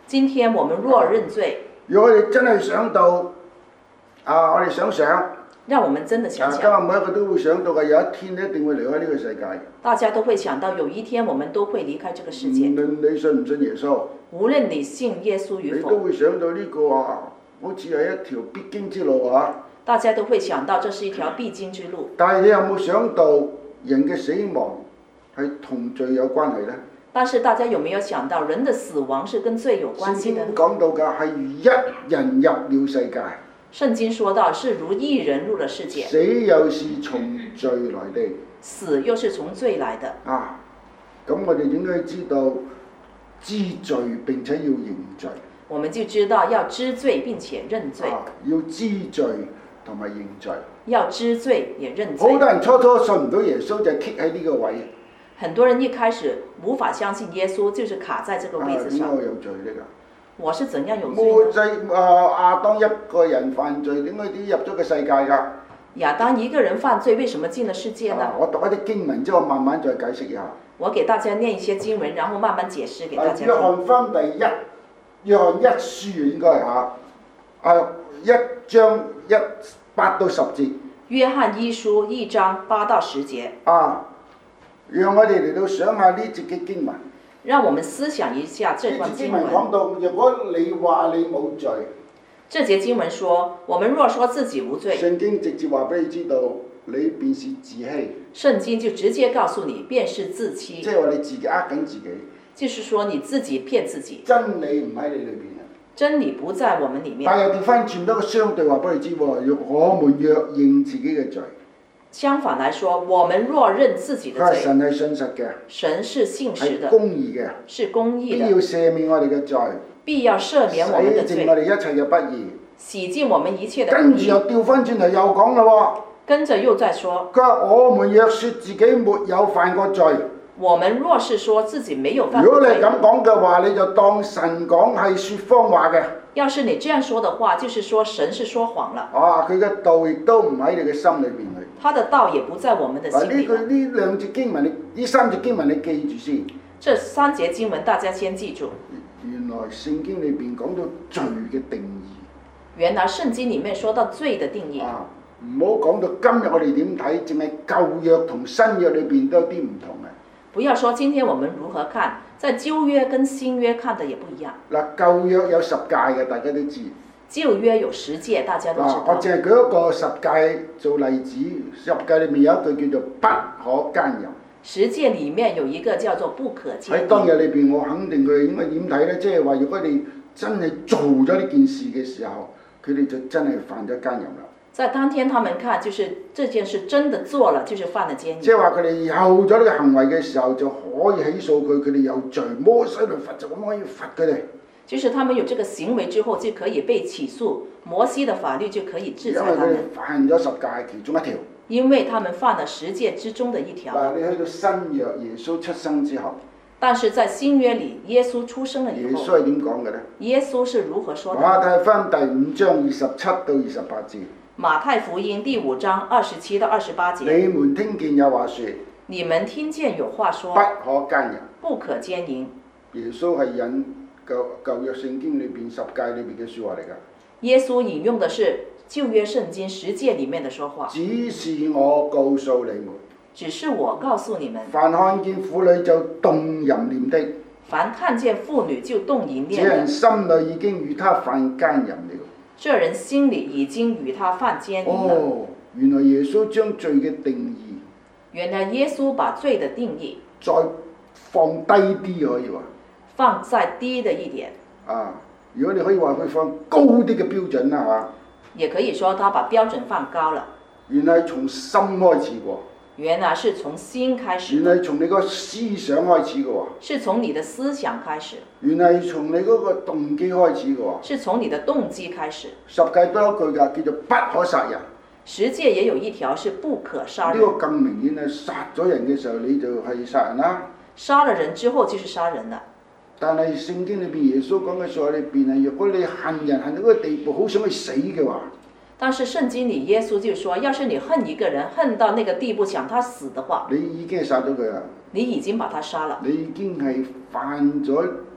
今天我們若認罪，
如果我哋真係想到啊，我哋想想。
讓我們真的想
今日
想，
每一個都會想到嘅，有一天一定會離開呢個世界。
大家都會想到有一天我們都會離開這個世界。
無論你信唔信耶穌，
無論你信耶穌與否，
你都會想到呢個啊，好似係一條必經之路啊。
大家都會想到這是一條必經之路。
但係你有冇想到人嘅死亡係同罪有關係呢？
但是大家有沒有想到人的死亡是跟罪有關係的？
聖經講到嘅係如一人入了世界。
聖經說到是如一人入了世界，
死又是從罪來的，
死又是從罪來的。
啊，咁我哋應該知道知罪並且要認罪。
我們就知道要知罪並且認罪。
啊，要知罪同埋認罪。
要知罪也認罪。
好多人初初信唔到耶穌就係棘喺呢個位。
很多人一開始無法相信耶穌，就是卡在這個位置上。
啊，點解我有罪呢？
我是怎樣有罪
摩
呢？
西啊，亞當一個人犯罪，點解啲入咗個世界㗎？
亞當一個人犯罪，為什麼進了世界呢？
啊，我讀一啲經文之後，慢慢再解釋一下。
我給大家念一些經文，然後慢慢解釋給大家聽。
約翰福音第一，約翰一書應該係嚇，啊一章一八到十節。
約翰一書一章八到十節。
啊，讓我哋嚟到想下呢節嘅經文。
讓我們思想一下這段經文。
講到，如果你話你冇罪，
這節經文說，我們若說自己無罪，
聖經直接話俾你知道，你便是自欺。
聖經就直接告訴你，便是自欺。
即係話你自己呃緊自己。
就是說你自己騙自己。
真理唔喺你裏邊啊！
真理不在我們裡面。
但係調翻轉多個相對話俾你知喎，若我們若認自己嘅罪。
相反來說，我們若認自己的罪，
神係信實嘅，
神是信實的，
係公義嘅，
是公義的，
必要赦免我哋嘅罪，
必要赦免我們的罪，
洗淨我哋一切嘅不義，
洗淨我們一切的不義。
跟住又調翻轉頭又講啦喎，
跟着又再說，
佢話我們若說自己沒有犯過罪，
我們若是說自己沒有犯過罪，
如果你咁講嘅話，你就當神講係説謊話嘅。
要是你這樣說的話，就是說神是說謊了。
啊，佢嘅道亦都唔喺你嘅心裏邊去。
他的道也不在我們的心裏。
呢句呢兩節經文，你呢三節經文你記住先。
這三節經文大家先記住。
原來聖經裏邊講到罪嘅定義。
原來聖經裡面說到罪的定義。
啊，唔好講到今日我哋點睇，淨係舊約同新約裏邊都有啲唔同嘅。
不要說今天我們如何看，在舊約跟新約看的也不一樣。
嗱，舊約有十誡嘅，大家都知。
舊約有十誡，大家都知道。
我淨係舉一個十誡做例子，十誡裏面有一句叫做不可奸淫。
十誡裡面有一個叫做不可奸淫。喺
當日裏邊，我肯定佢應該點睇呢？即係話，如果你真係做咗呢件事嘅時候，佢哋就真係犯咗奸淫啦。
在當天，他們看就是這件事真的做了，就是犯了奸淫。
即係話佢哋有咗呢個行為嘅時候，就可以起訴佢，佢哋有罪，摩西律法就咁可以罰佢哋。
就是他們有這個行為之後，就可以被起訴，摩西的法律就可以制裁他們。
因為佢哋犯咗十誡其中一條。
因為他們犯了十誡之中的一條。
嗱，你去到新約，耶穌出生之後。
但是在新約裡，耶穌出生了以後。
耶穌係點講嘅呢？
耶穌是如何說的？
馬太福音第五章二十七到二十八節。
馬太福音第五章二十七到二十八節。
你們聽見有話說。
你們聽見有話說。
不可奸淫。
不可奸淫。
耶穌係引舊舊約聖經裏邊十誡裏邊嘅説話嚟㗎。
耶穌引用的是舊約聖經十誡裡面的說話。
只是我告訴你們。
只是我告訴你們。
凡看見婦女就動淫念的。
凡看見婦女就動淫念的。
這人心裏已經與他犯奸淫了。
這人心裡已經與他犯奸淫了。
哦，原來耶穌將罪嘅定義。
原來耶穌把罪的定義。
再放低啲可以話。
放再低的一點。
啊，如果你可以話佢放高啲嘅標準啦，係嘛？
也可以說他把標準放高了。
原來從心開始喎。
原來是從心開始。
原來從你個思想開始嘅喎。
是從你的思想開始。
原來從你嗰個動機開始嘅喎。
是從你的動機開始。
十誡都有一句㗎，叫做不可殺人。
十誡也有一條是不可殺人。
呢個更明顯係殺咗人嘅時候，你就係殺人啦。
殺了人之後就是殺人了。
但係聖經裏邊耶穌講嘅説話裏邊係，如果你恨人恨到嗰個地步，好想去死嘅話。
但是聖經裡耶穌就說，要是你恨一個人，恨到那個地步，想他死的話，
你已經係殺咗佢啦。
你已經把他殺了。
你已經係犯咗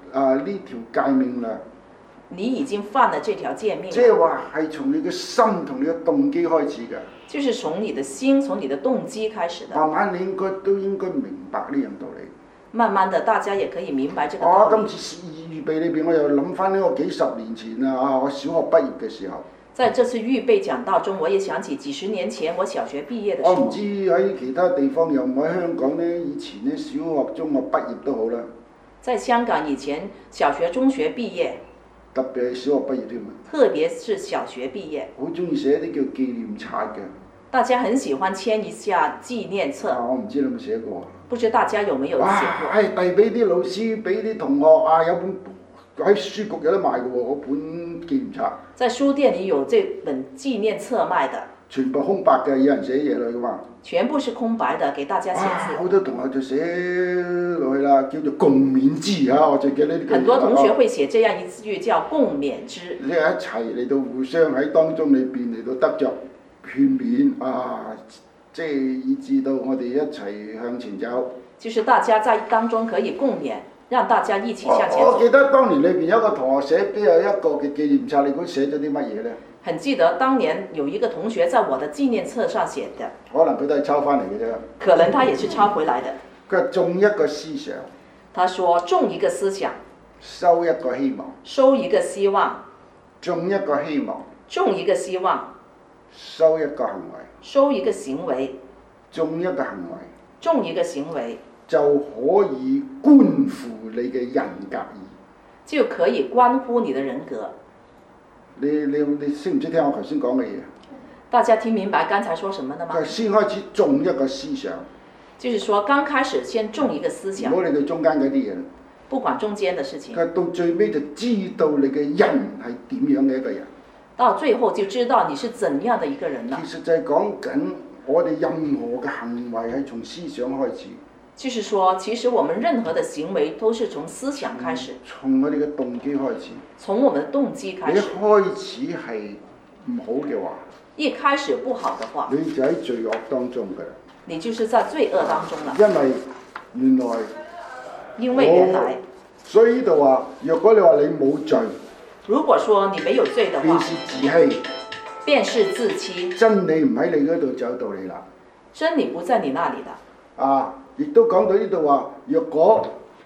啊呢條誡命啦。
你已經犯了這條誡命。
即係話係從你嘅心同你嘅動機開始嘅。
就是從你的心，從你的動機開始的。
慢慢你應該都應該明白呢樣道理。
慢慢的，大家也可以明白這個道理。
我、啊、今次預備裏邊，我又諗翻呢個幾十年前啊，我小學畢業嘅時候。
在這次預備講道中，我也想起幾十年前我小學畢業的時候。
我唔知喺其他地方有冇喺香港呢？以前呢，小學、中學畢業都好啦。
在香港以前，小學、中學畢業。
特別係小學畢業添啊！
特別是小學畢業。
好中意寫啲叫紀念冊嘅。
大家很喜歡簽一下紀念冊。
啊，我唔知你有冇寫過。
不知大家有沒有寫過？
哇！係遞俾啲老師，俾啲同學啊，有本喺書局有得賣嘅喎，嗰本紀念冊。在
書店裡有這本紀念冊賣的。
全部空白嘅，有人寫嘢落去嘅嘛。
全部是空白的，給大家寫字。
好多同學就寫落去啦，叫做共勉之啊！我最記得呢句。
很多同學會寫這樣一句叫共勉之。
你一齊嚟到互相喺當中裏邊嚟到得着勸勉啊！即係以至到我哋一齊向前走。
就是大家在當中可以共勉，讓大家一起向前走。
我，我記得當年裏邊有一個同學寫俾我一個嘅紀念冊，你估寫咗啲乜嘢呢？
很記得當年有一個同學在我的紀念冊上寫的。
可能佢都係抄翻嚟嘅啫。
可能他也是抄回來的。
佢話種一個思想。
他說種一個思想。
收一個希望。
收一個希望。
種一個希望。
種一個希望。
收一個行為。
收一個行為。
種一個行為。
種一個行為。
就可以關乎你嘅人格義。
就可以關乎你的人格。
你你你識唔識聽我頭先講嘅嘢？
大家聽明白剛才說什麼了嗎？
先開始種一個思想。
就是說，剛開始先種一個思想。
唔好理佢中間嗰啲嘢。
不管中間的事情。
到最尾就知道你嘅人係點樣嘅一個人。
到最後就知道你是怎樣的一個人啦。
其實就係講緊我哋任何嘅行為係從思想開始。
就是說，其實我們任何的行為都是從思想開始。
從我哋嘅動機開始。
從我們的動機開始。
你一開始係唔好嘅話，
一開始不好的話，
你就喺罪惡當中嘅。
你就是在罪惡當中啦。
因為原來，
因為原來，
所以呢度話，若果你話你冇罪，
如果說你沒有罪的話，
便是自欺，
便是自欺。
真理唔喺你嗰度就有道理啦。
真理不在你那裡的。
啊！亦都講到呢度話，若果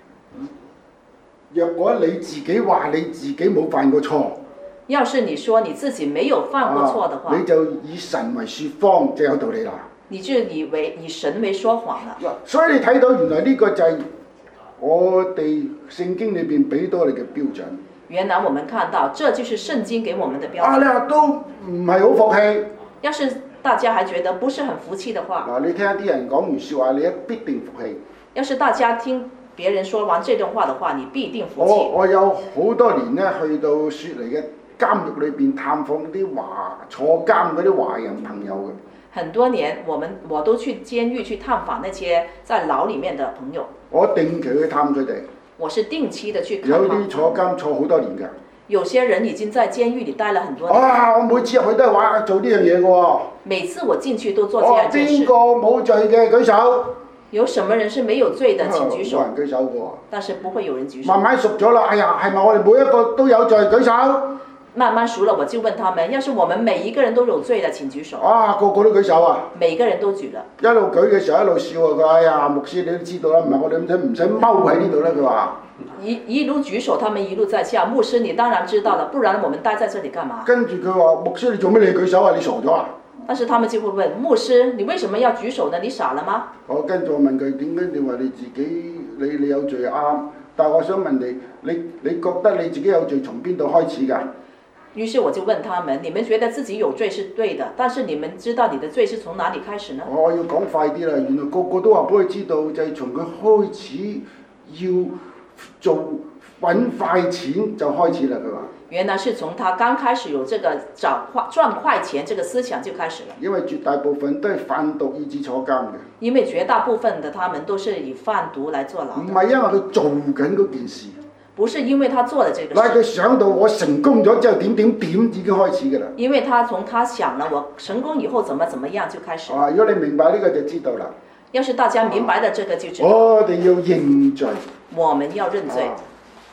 若果你自己話你自己冇犯過錯，
要是你說你自己沒有犯過錯的話，
啊、你就以神為説謊，就有道理啦。
你就以為以神為說謊啦。
所以你睇到原來呢個就係我哋聖經裏邊俾到你嘅標準。
原來我們看到，這就是聖經給我們的標準。
啊！你話都唔係好服氣。
要是大家還覺得不是很服氣的話，
嗱，你聽啲人講完説話，你一必定服氣。
要是大家聽別人說完這段話的話，你必定服氣。
我我有好多年咧，去到雪梨嘅監獄裏邊探訪啲華坐監嗰啲華人朋友嘅。
很多年，我們我都去監獄去探訪那些在牢裡面的朋友。
我定期去探佢哋。我
是定期的去看。
有啲坐監坐好多年㗎。
有些人已經在監獄裡待了很多年。
啊！我每次入去都係話做呢樣嘢嘅喎。每
次我進去都做這樣件事。
邊個冇罪嘅舉手？
有什麼人是沒有罪的？請舉手。
冇人舉手喎。
但是不會有人舉手。
慢慢熟咗啦，哎呀，係咪我哋每一個都有罪？舉手。
慢慢熟了，我就問他們：要是我們每一個人都有罪的，請舉手。
啊，個個都舉手啊！
每個人都舉了。
一路舉嘅時候一路笑啊！佢哎呀，牧師你都知道啦，唔係我哋唔使唔使踎喺呢度啦。佢話。
一一路舉手，他們一路在笑。牧師，你當然知道了，不然我們待在這裡幹嘛？
跟住佢話：牧師，你做咩你舉手啊？你傻咗啊？
但是他們就會問牧師：你為什麼要舉手呢？你傻了嗎？
我跟住我問佢點解你話你自己你你有罪啱？但係我想問你，你你覺得你自己有罪從邊度開始㗎？
於是我就問他們：你們覺得自己有罪是對的，但是你們知道你的罪是從哪裡開始呢？
我要講快啲啦！原來個個都話俾佢知道，就係從佢開始要做揾快錢就開始啦。佢話
原來是從他剛開始有這個找快賺快錢這個思想就開始了。因為絕大部分都係販毒以至坐監嘅。因為絕大部分的他們都是以販毒來坐牢。唔係因為佢做緊嗰件事。不是因為他做了這個事。嗱，佢想到我成功咗之後點點點已經開始㗎啦。因為他從他想了我成功以後怎麼怎麼樣就開始。啊，如果你明白呢個就知道啦。要是大家明白了這個就知道。我哋要認罪。我們要認罪。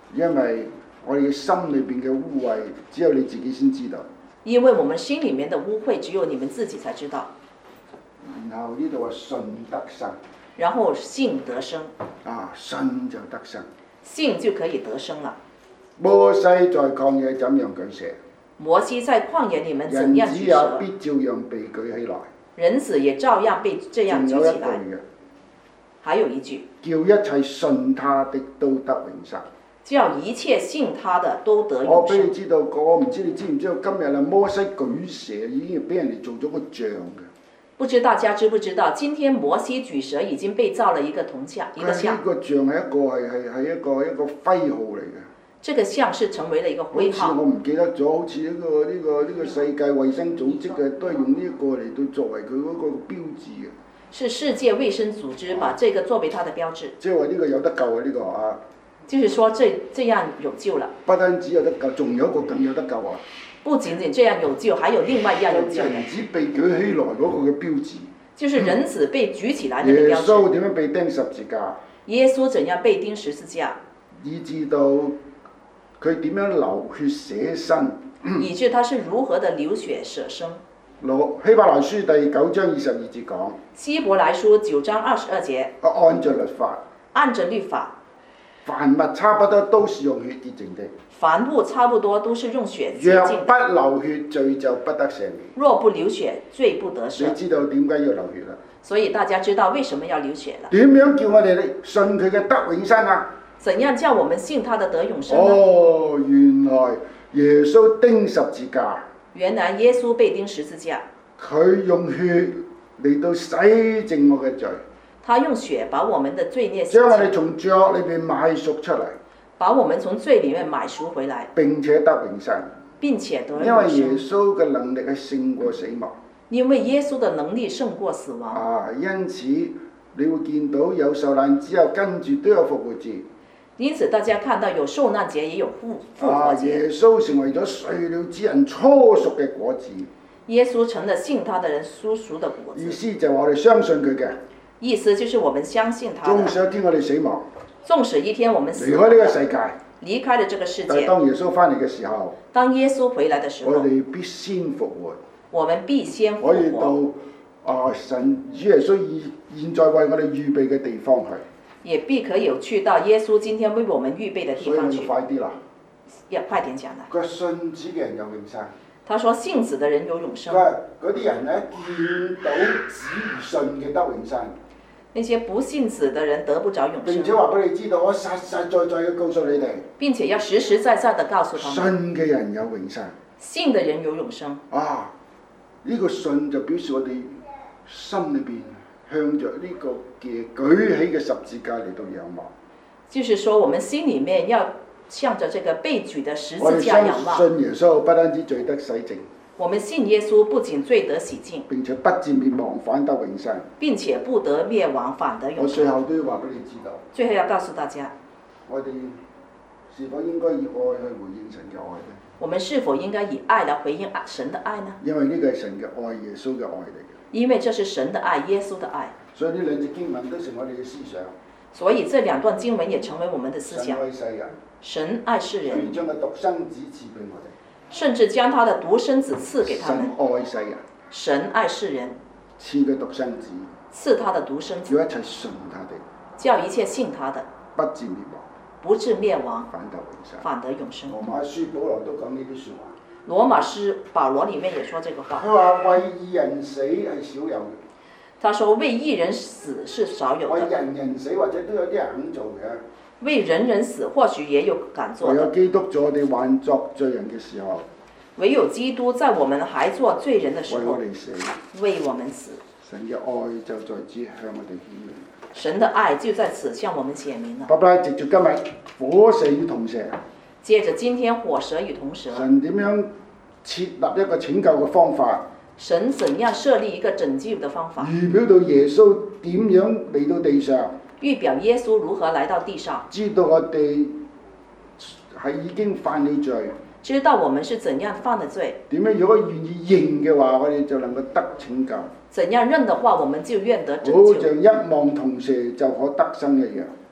因為我哋嘅心裏邊嘅污穢，只有你自己先知道。
因為我們心裡面的污穢，只有你們自己才知道。
然後呢度話信得生。
然後信得生。
啊，信就得生。
信就可以得生了。
摩西在曠野怎樣舉蛇？
摩西在曠野裡面怎樣舉蛇？
人子也必照樣被舉起來。
人子也照樣被這樣舉起來。還有一句。
叫一切信他的都得永生。
叫一切信他的都得永生。
我俾你知道，我唔知你知唔知道，今日啊摩西舉蛇已經俾人哋做咗個像嘅。
不知大家知不知道，今天摩西舉蛇已經被造了一個銅像，一個像。
呢個像係一個係係係一個一個徽號嚟嘅。
這個像是成為了一個徽號。
好似我唔記得咗，好似呢個呢個呢個世界衛生組織嘅，都係用呢一個嚟到作為佢嗰個標誌嘅。
是世界衛生組織把這個作為它的標誌。
即係話呢個有得救啊！呢個啊。
就是說這這樣有救了。
不單止有得救，仲有一個更有得救啊！
不僅僅這樣有救，還有另外一樣有救。
人子被舉起來嗰個嘅標誌。
就是人子被舉起來那個標誌。
耶穌點樣被釘十字架？
耶穌怎樣被釘十字架？
以至到佢點樣流血捨身？
以致他是如何的流血捨身？
希伯來書第九章二十二節講。
希伯來書九章二十二節。
按着律法。
按着律法。
凡物差不多都是用血潔淨的。
凡物差不多都是用血潔淨。
若不流血，罪就不得赦免。
若不流血，罪不得赦。
你知道點解要流血啦？
所以大家知道為什麼要流血了？
點樣叫我哋信佢嘅得永生啊？
怎樣叫我們信他的得永生呢？
哦，原來耶穌釘十字架。
原來耶穌被釘十字架。
佢用血嚟到洗淨我嘅罪。
他用血把我們的罪孽洗淨。
將我哋從罪惡裏邊買贖出嚟。
把我們從罪裡面買贖回來。
並且得永生。
並且得永生。
因為耶穌嘅能力係勝過死亡。
因為耶穌的能力勝過死亡。
啊，因此你會見到有受難之後跟住都有復活節。
因此大家看到有受難節也有復復活節。
啊，耶穌成為咗睡了之人初熟嘅果子。
耶穌成了信他的人初熟的果子。
意思就係我哋相信佢嘅。
意思就是我們相信他的。
縱使一天我哋死亡。
縱使一天我們死
離開呢個世界。
離開了這個世界。
但係當耶穌翻嚟嘅時候。
當耶穌回來嘅時候。
我哋必先復活。
我們必先復活。
可以到啊神主耶穌現現在為我哋預備嘅地方去。
也必可以去到耶穌今天為我們預備的地方去。
所以要快啲啦。
要快點講啦。
佢信子嘅人有永生。
他說信子的人有永生。
嗰啲人咧見到子而信嘅得永生。
那些不信子的人得不着永生。
並且話俾你知道，我實實在在嘅告訴你哋。
並且要實實在在的告訴他們。
信嘅人有永生。
信的人有永生。
啊！呢、這個信就表示我哋心裏邊向着呢個嘅舉起嘅十字架嚟到仰望。
就是說，我們心裡面要向着這個被舉的十字架仰望。
我哋信耶穌不單止罪得洗淨。
我們信耶穌不僅罪得洗淨，
並且不至滅亡，反得永生。
並且不得滅亡，反得永生。
我最後都要話俾你知道。
最後要告訴大家，
我哋是否應該以愛去回應神嘅愛呢？
我們是否應該以愛來回應神的愛呢？
因為呢個係神嘅愛，耶穌嘅愛嚟嘅。
因為這是神的愛，耶穌的愛。
所以呢兩節經文都成我哋嘅思想。
所以這兩段經文也成為我們的思想。
神愛世人。
神愛世人。
將個獨生子賜俾我哋。
甚至將他的獨生子賜給他們。
神愛世人。
神愛世人。
賜佢獨生子。
賜他的獨生子。
叫一切信他的。
叫一切信他的。
不至滅亡。
不至滅亡。
反得永生。
反得永生。
羅馬書保羅都講呢啲説話。
羅馬書保羅裡面也說這個話。
佢話為義人死係少有嘅。
他說為義人死是少有的。
為人人死或者都有啲人肯做嘅。
為人人死或許也有敢做的。
唯有基督在我哋還作罪人嘅時候。
唯有基督在我們還做罪人的時候。
為我哋死。
為我們死。
神嘅愛就在此向我哋顯明。
神的愛就在此向我們顯明了。
爸爸藉住今日火蛇與銅蛇。
接着今天火蛇與銅蛇。
神點樣設立一個拯救嘅方法？
神怎樣設立一個拯救的方法？
預表到耶穌點樣嚟到地上？
預表耶穌如何來到地上？
知道我哋係已經犯了罪。
知道我們是怎樣犯的罪？
點樣？如果願意認嘅話，我哋就能夠得拯救。
怎樣認的話，我們就願得拯救。
好像一望銅蛇就可得生一樣。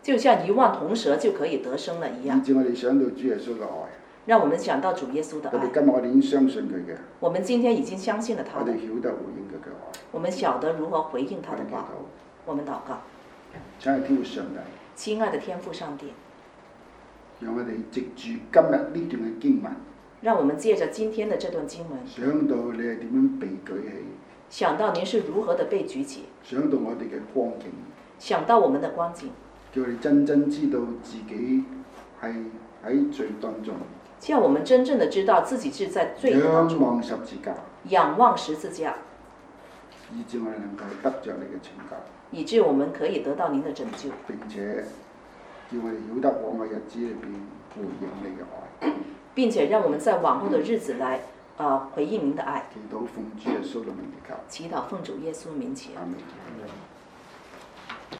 就像一望銅蛇就可以得生了一樣。
以致我哋想到主耶穌嘅愛。
讓我們想到主耶穌的愛。
我哋今日我哋已經相信佢嘅。
我們今天已經相信了他的。
我哋曉得回應佢嘅愛。
我們曉得如何回應他的話。我們禱告。
親愛的天父上帝。
親愛的天父上帝。
讓我哋藉住今日呢段嘅經文。
讓我們借着今天的這段經文。
想到你係點樣被舉起。
想到您是如何的被舉起。
想到我哋嘅光景。
想到我們的光景。
叫我哋真真知道自己係喺罪當中。
叫我們真正的知道自己是在罪的當中。
仰望十字架。
仰望十字架。
以致我哋能夠得着你嘅拯救。
以致我們可以得到您的拯救。
並且叫我哋曉得往後日子裏邊回應你嘅愛。
並且讓我們在往後的日子來，呃，回應您的愛。
祈禱奉主耶穌嘅名祈求。
祈禱奉主耶穌名祈。
阿門。